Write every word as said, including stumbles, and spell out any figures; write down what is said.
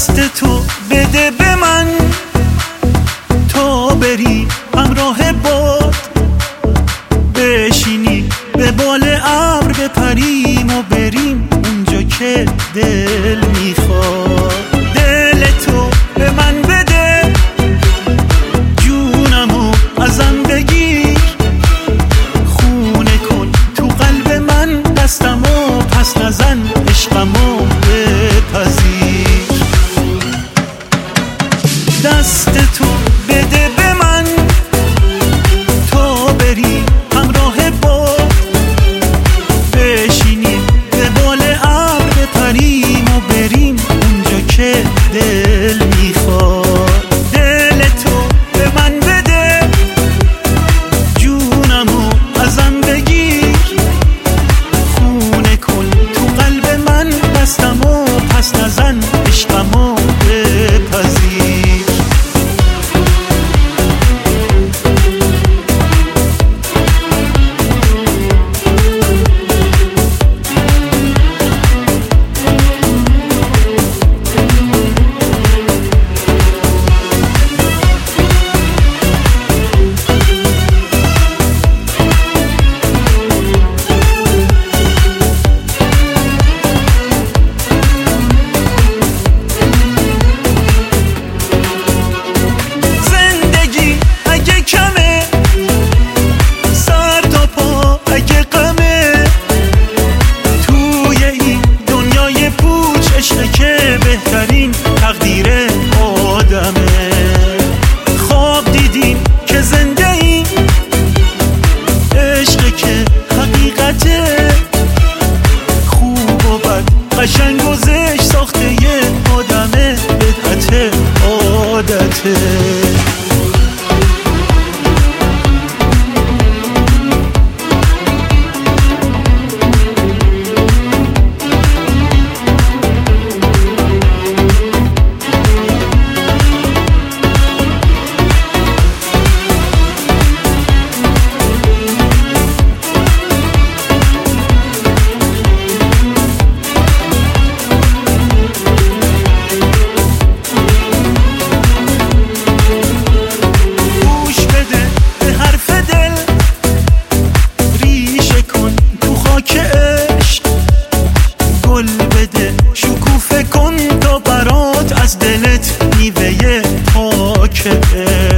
دست تو بده به من تا بری همراه باد، بشینی به بال ابر بپریم و بریم اونجا که دل میخواد. دل تو به من بده، جونمو ازم بگیر، خونه کن تو قلب من دستمو پس نزن، عشقمو بپذیر. دست تو بده به من تا بری همراه باد، بشینیم به بال ابر بپریم و بریم اونجا که دل میخواد. دل تو به من بده، جونمو ازم بگیر، خونه کن تو قلب من دستمو پس نزن، عشقمو بپذیر. بهترین تقدیر آدمه، خواب دیدیم که زنده ایم، عشق که حقیقته، خوب و بد قشنگ و زشت ساخته یه آدمه، بدعت عادته. شکوفه کن تا برات از دلت میوه پاکه.